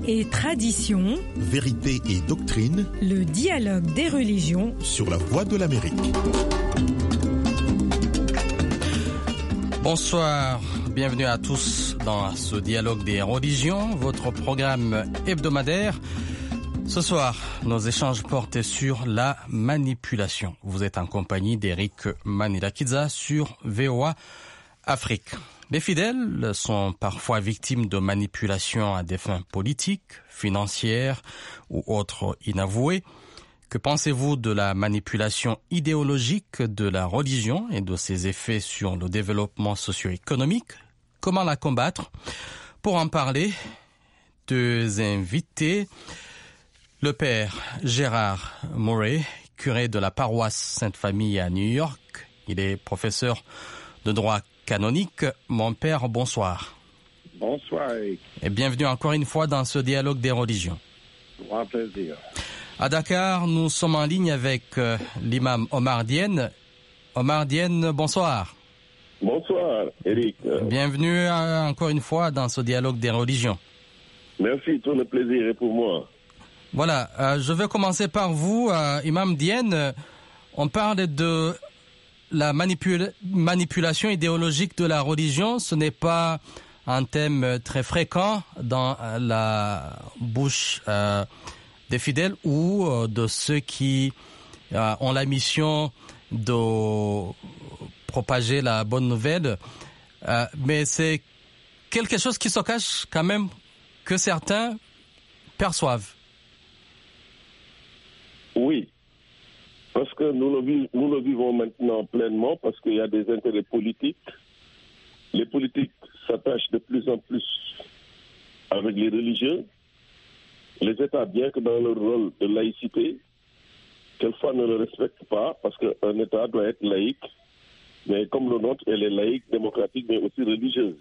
et tradition, vérité et doctrine, le dialogue des religions sur la Voix de l'Amérique. Bonsoir, bienvenue à tous dans ce dialogue des religions, votre programme hebdomadaire. Ce soir, nos échanges portent sur la manipulation. Vous êtes en compagnie d'Eric Manirakiza sur VOA Afrique. Les fidèles sont parfois victimes de manipulations à des fins politiques, financières ou autres inavouées. Que pensez-vous de la manipulation idéologique de la religion et de ses effets sur le développement socio-économique? Comment la combattre? Pour en parler, deux invités. Le père Gérard Murray, curé de la paroisse Sainte-Famille à New York. Il est professeur de droit canonique. Mon père, bonsoir. Bonsoir, Eric. Et bienvenue encore une fois dans ce dialogue des religions. Grand plaisir. À Dakar, nous sommes en ligne avec l'imam Omar Diène. Omar Diène, bonsoir. Bonsoir, Eric. Bienvenue encore une fois dans ce dialogue des religions. Merci, tout le plaisir est pour moi. Voilà, je vais commencer par vous, imam Diène. On parle de la manipulation idéologique de la religion. Ce n'est pas un thème très fréquent dans la bouche des fidèles ou de ceux qui ont la mission de propager la bonne nouvelle. Mais c'est quelque chose qui se cache quand même que certains perçoivent. Oui, parce que nous le vivons maintenant pleinement, parce qu'il y a des intérêts politiques. Les politiques s'attachent de plus en plus avec les religieux. Les États, bien que dans leur rôle de laïcité, quelquefois ne le respectent pas, parce qu'un État doit être laïque, mais comme le nôtre, elle est laïque, démocratique, mais aussi religieuse.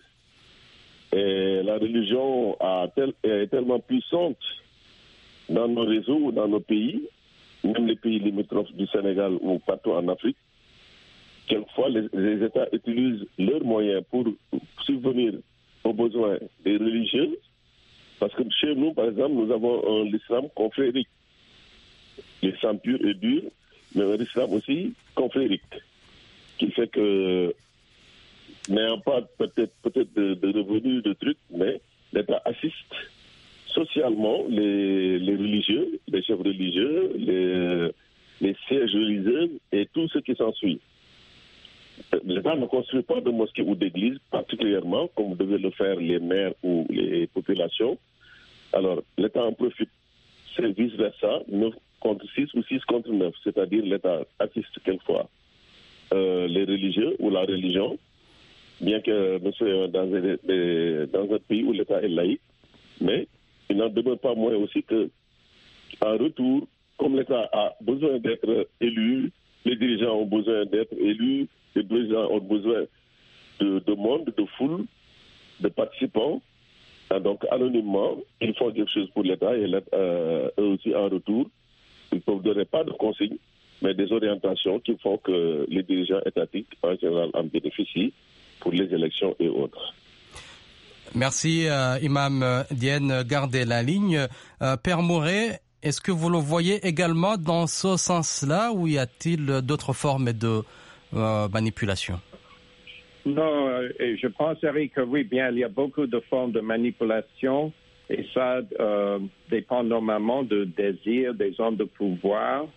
Et la religion est tellement puissante dans nos réseaux, dans nos pays, même les pays limitrophes du Sénégal ou partout en Afrique. Quelquefois, les États utilisent leurs moyens pour subvenir aux besoins des religieux, parce que chez nous, par exemple, nous avons l'islam confrérique, l'islam pur et dur, mais un islam aussi confrérique, qui fait que, n'ayant pas peut-être de revenus, de trucs, mais l'État assiste socialement les religieux, les chefs religieux, les sièges religieux et tout ce qui s'ensuit. L'État ne construit pas de mosquées ou d'églises, particulièrement, comme devaient le faire les maires ou les populations. Alors, l'État en profite. C'est vice-versa, 9 contre 6 ou 6 contre 9. C'est-à-dire l'État assiste quelquefois les religieux ou la religion, bien que nous soyons dans un pays où l'État est laïque, mais il n'en demeure pas moins aussi que, en retour, comme l'État a besoin d'être élu, les dirigeants ont besoin d'être élus, les dirigeants ont besoin de monde, de foule, de participants. Donc, anonymement, ils font quelque chose pour l'État et eux aussi, en retour, ils ne peuvent donner pas de consignes, mais des orientations qui font que les dirigeants étatiques, en général, en bénéficient pour les élections et autres. Merci, Imam Diène. Gardez la ligne. Père Murray, est-ce que vous le voyez également dans ce sens-là ou y a-t-il d'autres formes de manipulation? Non, je pense, Eric, que oui, bien, il y a beaucoup de formes de manipulation et ça dépend normalement du désir des hommes de pouvoir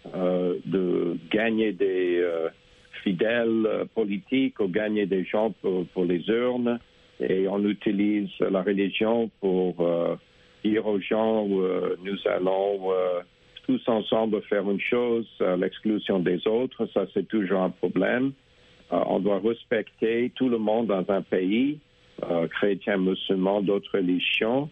de gagner des fidèles politiques ou gagner des gens pour les urnes. Et on utilise la religion pour dire aux gens nous allons tous ensemble faire une chose à l'exclusion des autres. Ça, c'est toujours un problème. On doit respecter tout le monde dans un pays, chrétiens, musulmans, d'autres religions.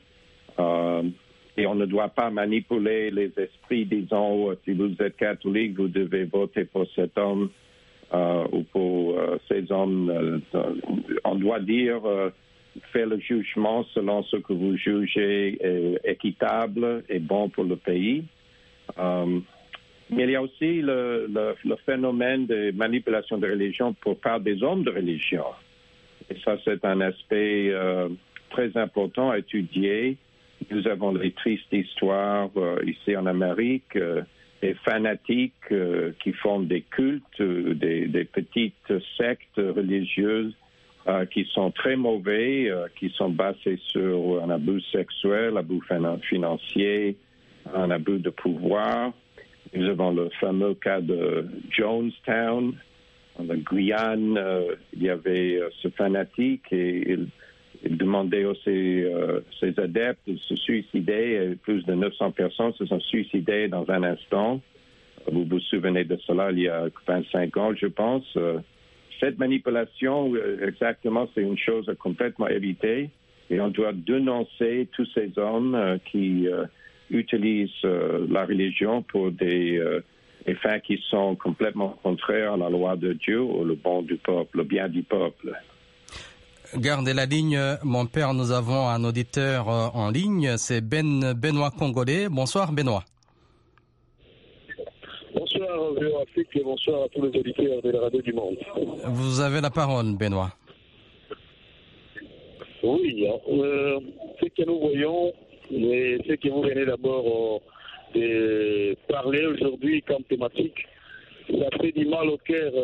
Et on ne doit pas manipuler les esprits, disons, si vous êtes catholique, vous devez voter pour cet homme. Ou pour ces hommes, on doit dire, faire le jugement selon ce que vous jugez équitable et bon pour le pays. Mais il y a aussi le phénomène de manipulation de religion par des hommes de religion. Et ça, c'est un aspect très important à étudier. Nous avons les tristes histoires ici en Amérique, des fanatiques qui font des cultes, des petites sectes religieuses qui sont très mauvais, qui sont basés sur un abus sexuel, abus financier, un abus de pouvoir. Nous avons le fameux cas de Jonestown, en Guyane. Il y avait ce fanatique et il demandait à ses adeptes de se suicider. Plus de 900 personnes se sont suicidées dans un instant. Vous vous souvenez de cela il y a 25 ans, je pense. Cette manipulation, exactement, c'est une chose à complètement éviter. Et on doit dénoncer tous ces hommes qui utilisent la religion pour des fins qui sont complètement contraires à la loi de Dieu ou le bon du peuple, le bien du peuple. Gardez la ligne, mon père. Nous avons un auditeur en ligne. C'est Benoît Congolais. Bonsoir, Benoît. Bonsoir, VOA Afrique, et bonsoir à tous les auditeurs de la radio du monde. Vous avez la parole, Benoît. Oui, ce que nous voyons, et ce que vous venez d'abord de parler aujourd'hui comme thématique, ça fait du mal au cœur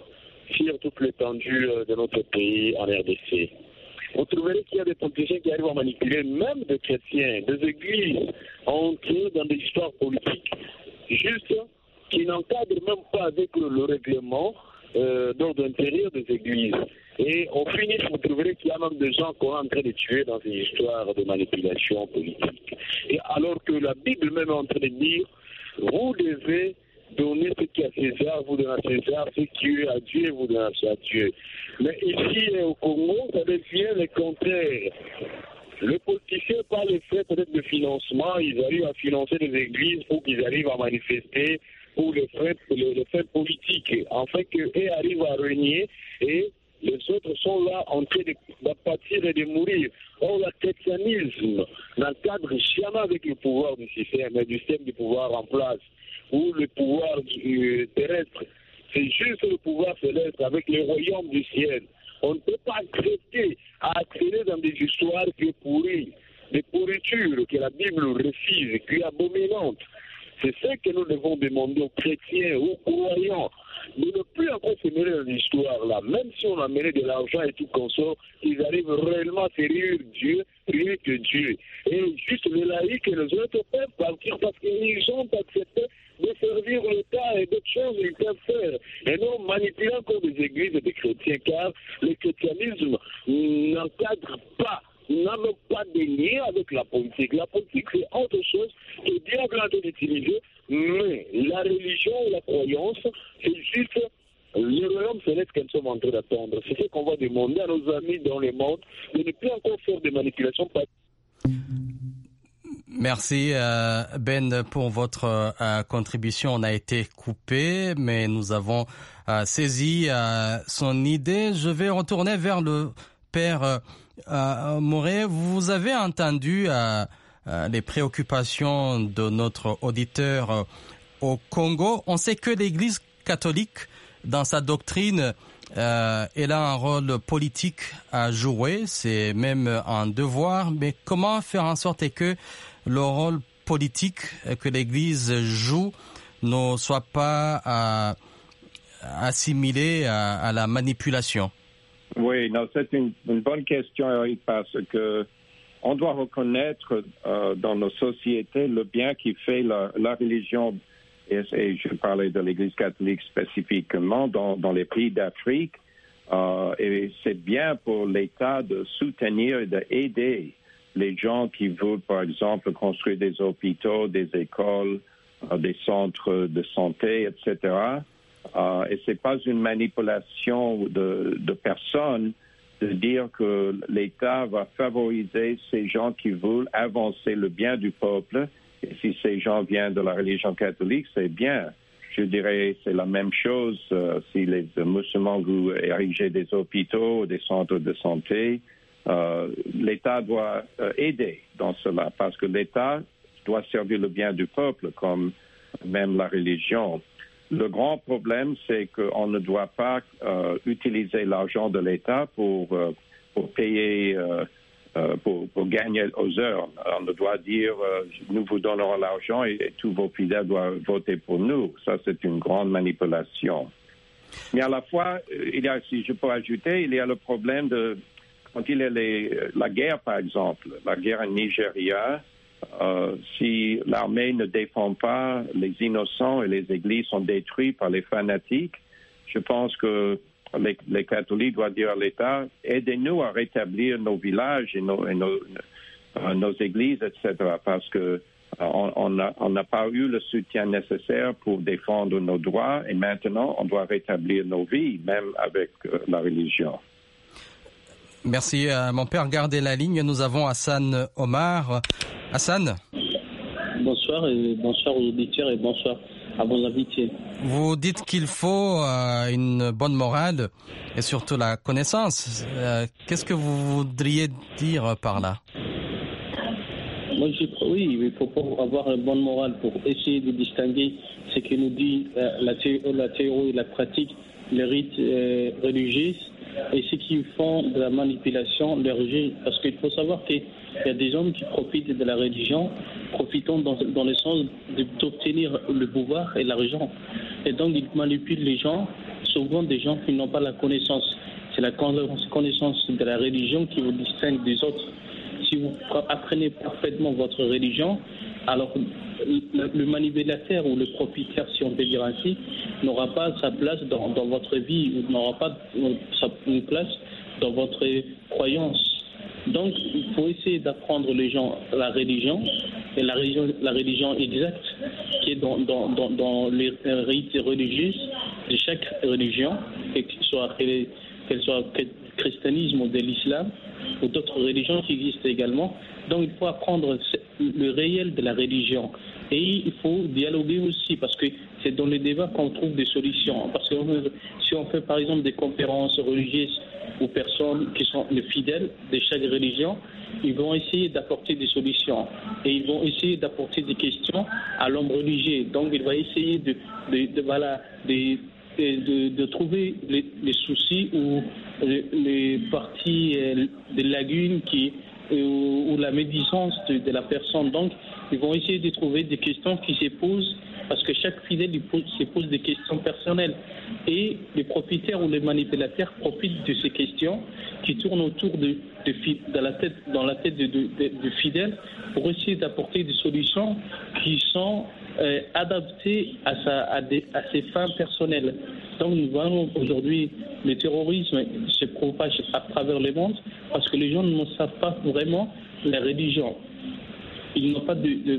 sur toute l'étendue de notre pays en RDC. Vous trouverez qu'il y a des politiciens qui arrivent à manipuler même des chrétiens, des églises entrées dans des histoires politiques, juste qui n'encadrent même pas avec le règlement d'ordre intérieur des églises. Et au finish, vous trouverez qu'il y a même des gens qu'on est en train de tuer dans ces histoires de manipulation politique. Et alors que la Bible même est en train de dire, vous devez donner ce qui est à César, vous donnez à César, ce qui est à Dieu, vous donnez à Dieu. Mais ici, au Congo, ça devient le contraire. Les politiciens, par le fait peut-être de financement, ils arrivent à financer des églises pour qu'ils arrivent à manifester pour les faits politiques, afin qu'eux arrivent à régner et les autres sont là en train d'apathir et de mourir. Or, le chrétianisme n'encadre jamais avec le pouvoir du système, mais du système du pouvoir en place, ou le pouvoir terrestre. C'est juste le pouvoir céleste avec le royaume du ciel. On ne peut pas accepter à accéder dans des histoires qui sont pourries, des pourritures que la Bible refuse, qui est abominante. C'est ce que nous devons demander aux chrétiens, aux croyants, de ne plus encore se mêler dans l'histoire là. Même si on a mêlé de l'argent et tout consort, ils arrivent réellement à servir Dieu, rien que Dieu. Et juste les laïcs et les autres peuvent partir parce qu'ils ont accepté de servir l'État et d'autres choses ils peuvent faire. Et non manipuler encore des églises et des chrétiens, car le chrétianisme n'encadre pas, n'a même pas de lien avec la politique. La politique, c'est autre chose que le diable a d'utiliser, mais la religion et la croyance, c'est juste le royaume céleste que nous sommes en train d'attendre. C'est ce qu'on va demander à nos amis dans le monde, de ne plus encore faire des manipulations. Merci Ben pour votre contribution. On a été coupé, mais nous avons saisi son idée. Je vais retourner vers le père Moré. Vous avez entendu les préoccupations de notre auditeur au Congo. On sait que l'Église catholique, dans sa doctrine, elle a un rôle politique à jouer. C'est même un devoir. Mais comment faire en sorte que le rôle politique que l'Église joue ne soit pas assimilé à la manipulation? Oui, non, c'est une bonne question, Eric, parce que on doit reconnaître dans nos sociétés le bien qui fait la religion, et je parlais de l'Église catholique spécifiquement dans les pays d'Afrique, et c'est bien pour l'État de soutenir et d'aider les gens qui veulent, par exemple, construire des hôpitaux, des écoles, des centres de santé, etc. Et c'est pas une manipulation de personnes de dire que l'État va favoriser ces gens qui veulent avancer le bien du peuple. Et si ces gens viennent de la religion catholique, c'est bien. Je dirais c'est la même chose si les musulmans veulent ériger des hôpitaux, des centres de santé. L'État doit aider dans cela parce que l'État doit servir le bien du peuple comme même la religion. Le grand problème, c'est qu'on ne doit pas utiliser l'argent de l'État pour payer pour gagner aux heures. On doit dire nous vous donnerons l'argent et tous vos fidèles doivent voter pour nous. Ça, c'est une grande manipulation. Mais à la fois, si je peux ajouter, il y a le problème de quand il y a la guerre, par exemple, la guerre en Nigeria. Si l'armée ne défend pas les innocents et les églises sont détruites par les fanatiques, je pense que les catholiques doivent dire à l'État, aidez-nous à rétablir nos villages et nos églises, etc. Parce que on n'a pas eu le soutien nécessaire pour défendre nos droits et maintenant on doit rétablir nos vies, même avec la religion. Merci, mon père. Gardez la ligne. Nous avons Hassan Omar. Hassan. Bonsoir, et bonsoir aux auditeurs et bonsoir à vos invités. Vous dites qu'il faut une bonne morale et surtout la connaissance. Qu'est-ce que vous voudriez dire par là? Moi, oui, il faut avoir une bonne morale pour essayer de distinguer ce que nous dit la théorie et la pratique, les rites religieux, et ceux qui font de la manipulation, les religieux. Parce qu'il faut savoir qu'il y a des hommes qui profitent de la religion, profitant dans le sens d'obtenir le pouvoir et l'argent. Et donc, ils manipulent les gens, souvent des gens qui n'ont pas la connaissance. C'est la connaissance de la religion qui vous distingue des autres. Si vous apprenez parfaitement votre religion, alors le manipulateur ou le propriétaire, si on peut dire ainsi, n'aura pas sa place dans votre vie, ou n'aura pas une place dans votre croyance. Donc, il faut essayer d'apprendre les gens la religion, et la religion exacte, qui est dans les rites religieux de chaque religion, qu'elle soit christianisme ou de l'islam, ou d'autres religions qui existent également. Donc, il faut apprendre le réel de la religion. Et il faut dialoguer aussi, parce que c'est dans les débats qu'on trouve des solutions. Parce que si on fait, par exemple, des conférences religieuses aux personnes qui sont les fidèles de chaque religion, ils vont essayer d'apporter des solutions. Et ils vont essayer d'apporter des questions à l'homme religieux. Donc, il va essayer de trouver les soucis ou les parties des lagunes ou la médisance de la personne. Donc, ils vont essayer de trouver des questions qui se posent, parce que chaque fidèle se pose des questions personnelles. Et les propriétaires ou les manipulateurs profitent de ces questions qui tournent autour dans la tête de fidèles pour essayer d'apporter des solutions qui sont adaptées à ses fins personnelles. Donc nous voyons aujourd'hui le terrorisme se propage à travers le monde parce que les gens ne savent pas vraiment la religion. Ils n'ont pas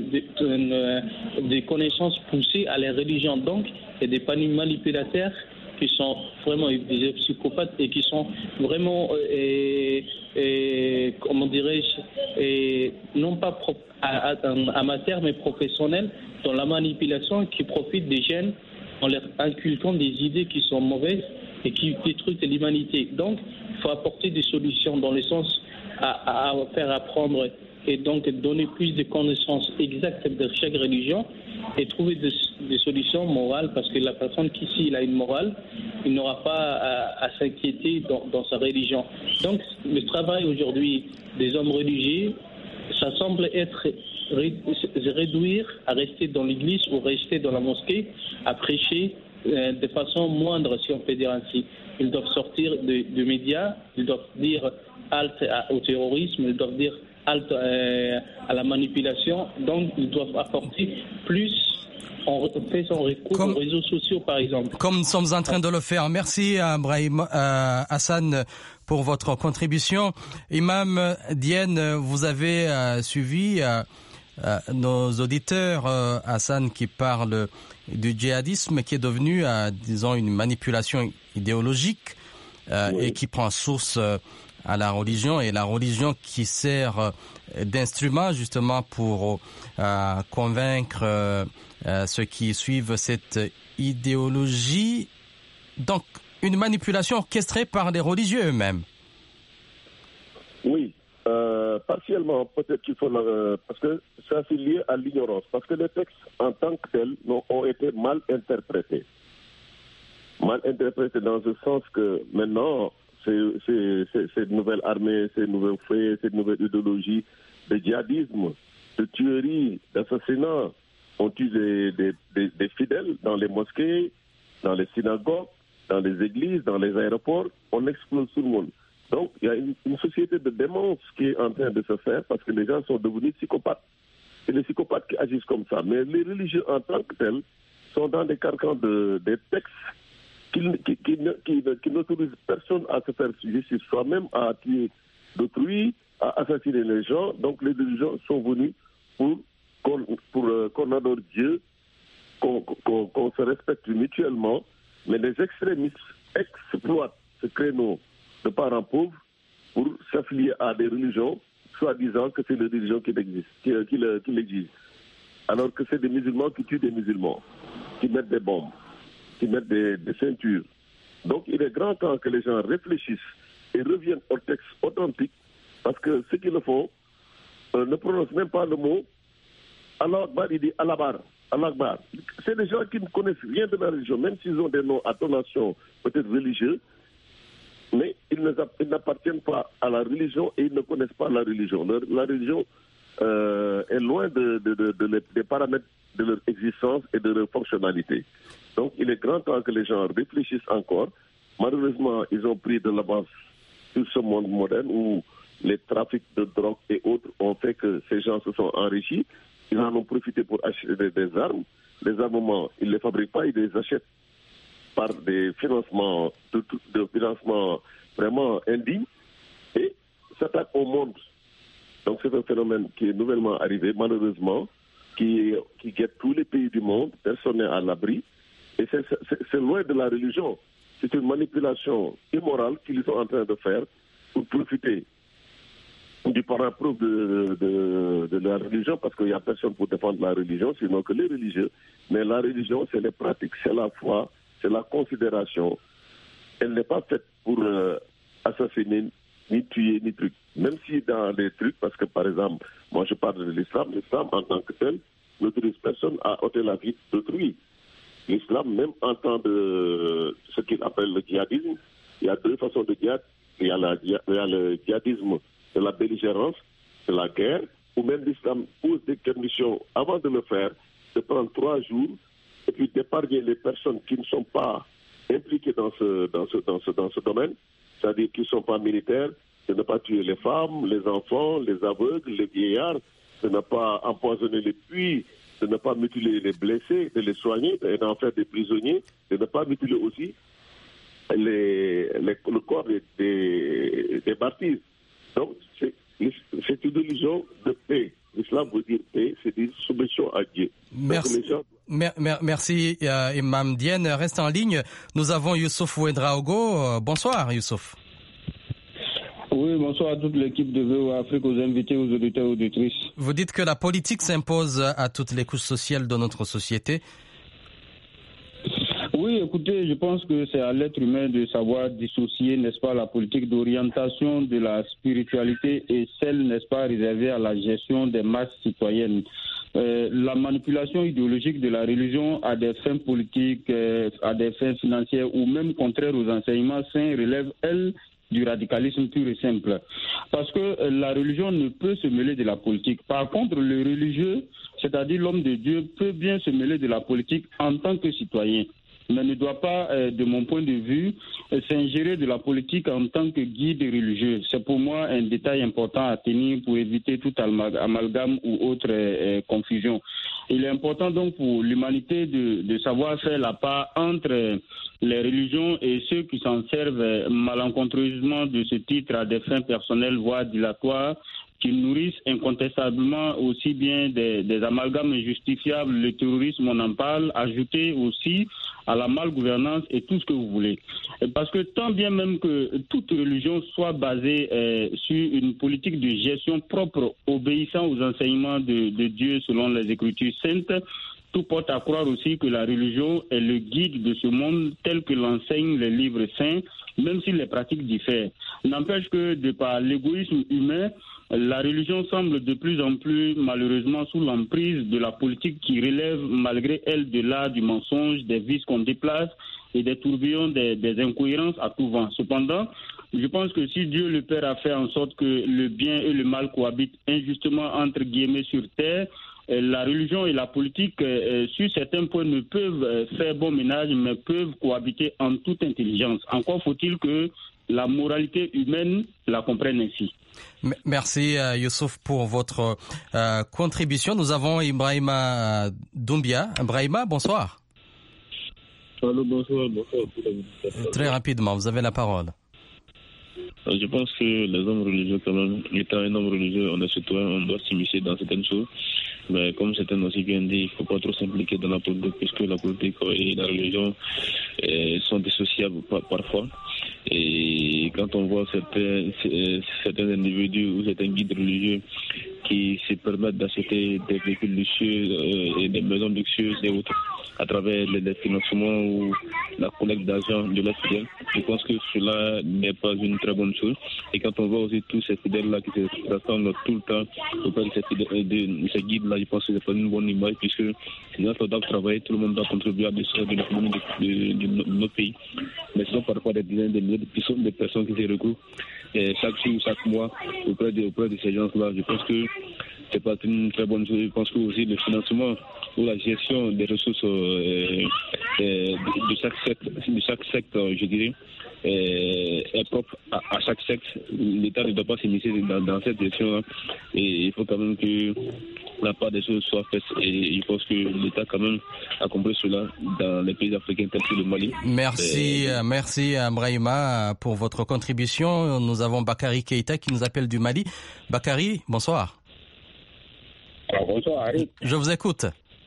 de connaissances poussées à la religion. Donc, il y a des manipulateurs qui sont vraiment des psychopathes et qui sont vraiment, comment dirais-je, non pas amateurs mais professionnels dans la manipulation, qui profitent des jeunes en leur inculquant des idées qui sont mauvaises et qui détruisent l'humanité. Donc, il faut apporter des solutions dans le sens à faire apprendre et donc donner plus de connaissances exactes de chaque religion et trouver des solutions morales, parce que la personne qui, s'il a une morale, il n'aura pas à s'inquiéter dans sa religion. Donc, le travail aujourd'hui des hommes religieux, ça semble être réduire à rester dans l'église ou rester dans la mosquée, à prêcher de façon moindre, si on peut dire ainsi. Ils doivent sortir des médias, ils doivent dire halte au terrorisme, ils doivent dire halte à la manipulation. Donc, ils doivent apporter plus en faisant recours aux réseaux sociaux, par exemple. Comme nous sommes en train de le faire. Merci, Brahim Hassan, pour votre contribution. Imam Diène, vous avez suivi nos auditeurs, Hassan, qui parle du djihadisme, qui est devenu, disons, une manipulation idéologique et qui prend source à la religion, et la religion qui sert d'instrument justement pour convaincre ceux qui suivent cette idéologie. Donc, une manipulation orchestrée par les religieux eux-mêmes. Oui, partiellement, peut-être qu'il faut... parce que ça c'est lié à l'ignorance, parce que les textes en tant que tels ont été mal interprétés. Mal interprétés dans le sens que maintenant, cette nouvelle armée, ces nouveaux faits, cette nouvelle idéologie de djihadisme, de tuerie, d'assassinat, ont tué des fidèles dans les mosquées, dans les synagogues, dans les églises, dans les aéroports. On explose tout le monde. Donc, il y a une société de démence qui est en train de se faire parce que les gens sont devenus psychopathes. C'est les psychopathes qui agissent comme ça. Mais les religieux en tant que tels sont dans des carcans des textes qui n'autorisent personne à se faire justice soi-même, à tuer d'autrui, à assassiner les gens. Donc les religions sont venues pour qu'on adore Dieu, qu'on se respecte mutuellement. Mais les extrémistes exploitent ce créneau de parents pauvres pour s'affilier à des religions, soi-disant que c'est les religions qui l'exigent. Alors que c'est des musulmans qui tuent des musulmans, qui mettent des bombes, qui mettent des ceintures. Donc il est grand temps que les gens réfléchissent et reviennent au texte authentique, parce que ceux qui le font ne prononcent même pas le mot Allah Akbar, il dit Allah Akbar, Allah Akbar. C'est des gens qui ne connaissent rien de la religion, même s'ils ont des noms à tonation peut-être religieux, mais ils n'appartiennent pas à la religion et ils ne connaissent pas la religion. La religion est loin des paramètres de leur existence et de leur fonctionnalité. Donc il est grand temps que les gens réfléchissent encore. Malheureusement, ils ont pris de l'avance sur ce monde moderne où les trafics de drogue et autres ont fait que ces gens se sont enrichis. Ils en ont profité pour acheter des armes. Les armements, ils ne les fabriquent pas, ils les achètent par des financements, de financement vraiment indignes et s'attaquent au monde. Donc c'est un phénomène qui est nouvellement arrivé, malheureusement, qui guette tous les pays du monde. Personne n'est à l'abri. Et c'est loin de la religion. C'est une manipulation immorale qu'ils sont en train de faire pour profiter du parent pauvre de la religion, parce qu'il n'y a personne pour défendre la religion, sinon que les religieux. Mais la religion, c'est les pratiques, c'est la foi, c'est la considération. Elle n'est pas faite pour assassiner, ni tuer, ni truc. Même si dans les trucs, parce que par exemple, moi je parle de l'islam en tant que tel n'autorise personne à ôter la vie d'autrui. L'islam, même en temps de ce qu'il appelle le djihadisme, il y a deux façons de djihad. Il y a le djihadisme de la belligérance, de la guerre, où même l'islam pose des conditions avant de le faire, de prendre 3 jours et puis d'épargner les personnes qui ne sont pas impliquées dans ce domaine, c'est-à-dire qui ne sont pas militaires, de ne pas tuer les femmes, les enfants, les aveugles, les vieillards, de ne pas empoisonner les puits, de ne pas mutiler les blessés, de les soigner et d'en faire des prisonniers, de ne pas mutiler aussi le corps des martyrs. Donc, c'est une religion de paix. L'islam veut dire paix, c'est une soumission à Dieu. Merci. Merci Imam Diène. Reste en ligne. Nous avons Youssouf Ouedraogo. Bonsoir Youssouf. Oui, bonsoir à toute l'équipe de VOA Afrique, aux invités, aux auditeurs, aux auditrices. Vous dites que la politique s'impose à toutes les couches sociales de notre société. Oui, écoutez, je pense que c'est à l'être humain de savoir dissocier, n'est-ce pas, la politique d'orientation de la spiritualité et celle, n'est-ce pas, réservée à la gestion des masses citoyennes. La manipulation idéologique de la religion à des fins politiques, à des fins financières ou même contraires aux enseignements saints relève, elle, du radicalisme pur et simple. Parce que la religion ne peut se mêler de la politique. Par contre, le religieux, c'est-à-dire l'homme de Dieu, peut bien se mêler de la politique en tant que citoyen, mais ne doit pas, de mon point de vue, s'ingérer de la politique en tant que guide religieux. C'est pour moi un détail important à tenir pour éviter tout amalgame ou autre confusion. Il est important donc pour l'humanité de savoir faire la part entre les religions et ceux qui s'en servent malencontreusement de ce titre à des fins personnelles, voire dilatoires, qui nourrissent incontestablement aussi bien des amalgames injustifiables, le terrorisme, on en parle, ajouté aussi à la malgouvernance et tout ce que vous voulez. Parce que tant bien même que toute religion soit basée sur une politique de gestion propre, obéissant aux enseignements de Dieu selon les Écritures saintes, tout porte à croire aussi que la religion est le guide de ce monde tel que l'enseignent les livres saints, même si les pratiques diffèrent. N'empêche que, de par l'égoïsme humain, la religion semble de plus en plus, malheureusement, sous l'emprise de la politique qui relève, malgré elle, de l'art du mensonge, des vices qu'on déplace et des tourbillons, des incohérences à tout vent. Cependant, Je pense que si Dieu le Père a fait en sorte que le bien et le mal cohabitent injustement entre guillemets sur terre, la religion et la politique, sur certains points, ne peuvent faire bon ménage, mais peuvent cohabiter en toute intelligence. Encore faut-il que la moralité humaine la comprenne ainsi. Merci Youssouf pour votre contribution. Nous avons Ibrahima Doumbia. Ibrahima, bonsoir. Allô, bonsoir. Très rapidement, vous avez la parole. Je pense que les hommes religieux, quand même, étant un homme religieux, on est citoyen, on doit s'immiscer dans certaines choses. Mais comme certains aussi viennent dire, il ne faut pas trop s'impliquer dans la politique, puisque la politique et la religion sont dissociables parfois. Et quand on voit certains individus ou certains guides religieux qui se permettent d'acheter des véhicules luxueux et des maisons luxueuses et autres à travers les financements ou la collecte d'argent de leurs fidèles, je pense que cela n'est pas une très bonne chose. Et quand on voit aussi tous ces fidèles-là qui se rassemblent tout le temps auprès de ces guides-là, je pense que c'est pas une bonne image, puisque les gens doivent travailler, tout le monde doit contribuer à l'essor de l'économie de notre pays. Mais ce sont parfois des dizaines de milliers de personnes qui se regroupent chaque jour, chaque mois auprès de ces gens-là. Je pense que c'est pas une très bonne chose. Je pense que aussi le financement ou la gestion des ressources de chaque secte, je dirais, est propre à chaque secte. L'État ne doit pas s'immiscer dans cette gestion-là. Et il faut quand même que la part des choses soit faite. Et je pense que l'État quand même a compris cela dans les pays africains tels que le Mali. Merci Brahima pour votre contribution. Nous avons Bakary Keïta qui nous appelle du Mali. Bakary, bonsoir. Bonsoir Harry. Je vous écoute.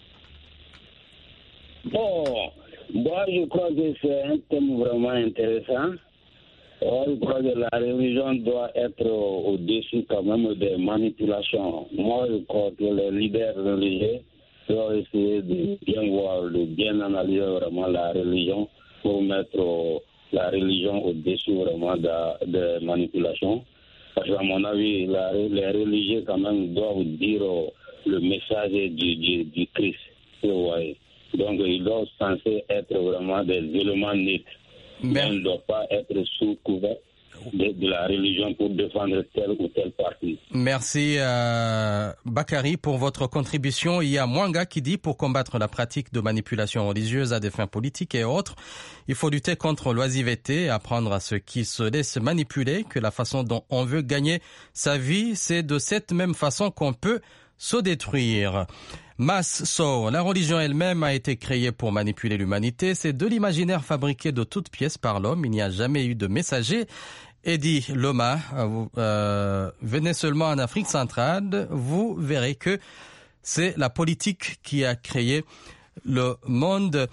Bon, moi je crois que c'est un thème vraiment intéressant. Je crois que la religion doit être au-dessus quand même des manipulations. Moi je crois que les leaders religieux doivent essayer de bien voir, de bien analyser vraiment la religion pour mettre la religion au-dessus vraiment des manipulations. Parce qu'à mon avis, les religieux quand même doivent dire le message du Christ. Vous voyez. Donc, ils doivent censés être vraiment des éléments neutres. Ils ne doivent pas être sous couvert de la religion pour défendre tel ou tel parti. Merci Bakary pour votre contribution. Il y a Mwanga qui dit, pour combattre la pratique de manipulation religieuse à des fins politiques et autres, il faut lutter contre l'oisiveté, apprendre à ceux qui se laissent manipuler que la façon dont on veut gagner sa vie, c'est de cette même façon qu'on peut se détruire. La religion elle-même a été créée pour manipuler l'humanité. C'est de l'imaginaire fabriqué de toutes pièces par l'homme. Il n'y a jamais eu de messager. Eddie Loma, venez seulement en Afrique centrale, vous verrez que c'est la politique qui a créé le monde.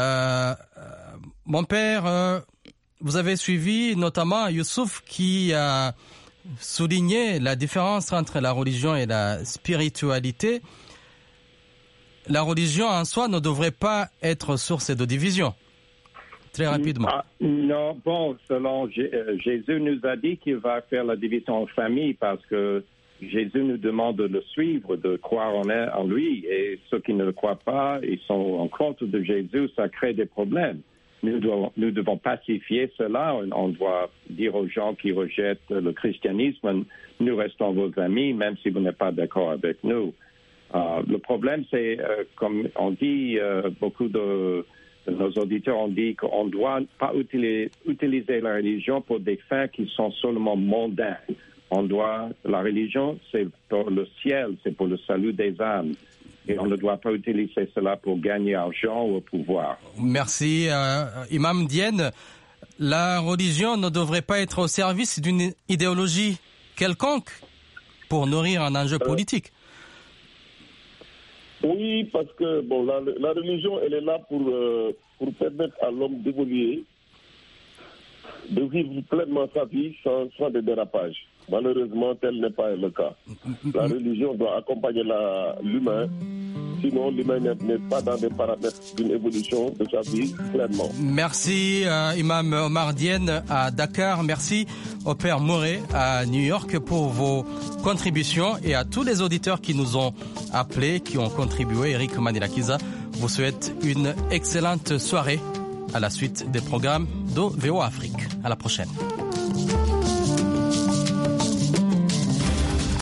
Mon père, vous avez suivi notamment Youssouf qui a souligné la différence entre la religion et la spiritualité. La religion en soi ne devrait pas être source de division. Très rapidement. Non, bon, selon Jésus nous a dit qu'il va faire la division en famille parce que Jésus nous demande de le suivre, de croire en lui. Et ceux qui ne le croient pas, ils sont en contre de Jésus, ça crée des problèmes. Nous devons pacifier cela. On doit dire aux gens qui rejettent le christianisme, nous restons vos amis, même si vous n'êtes pas d'accord avec nous. Le problème, c'est, comme on dit, beaucoup de nos auditeurs ont dit qu'on ne doit pas utiliser la religion pour des fins qui sont seulement mondaines. La religion, c'est pour le ciel, c'est pour le salut des âmes. Et on ne doit pas utiliser cela pour gagner argent ou pouvoir. Merci. Imam Diène, la religion ne devrait pas être au service d'une idéologie quelconque pour nourrir un enjeu politique. Oui, parce que bon, la religion, elle est là pour permettre à l'homme d'évoluer, de vivre pleinement sa vie sans des dérapages. Malheureusement, tel n'est pas le cas. La religion doit accompagner l'humain, sinon l'humain n'est pas dans des paramètres d'une évolution de sa vie pleinement. Merci Imam Omar Diène à Dakar, merci au Père Moré à New York pour vos contributions et à tous les auditeurs qui nous ont appelés, qui ont contribué. Eric Manilakiza vous souhaite une excellente soirée à la suite des programmes de VOA Afrique. À la prochaine.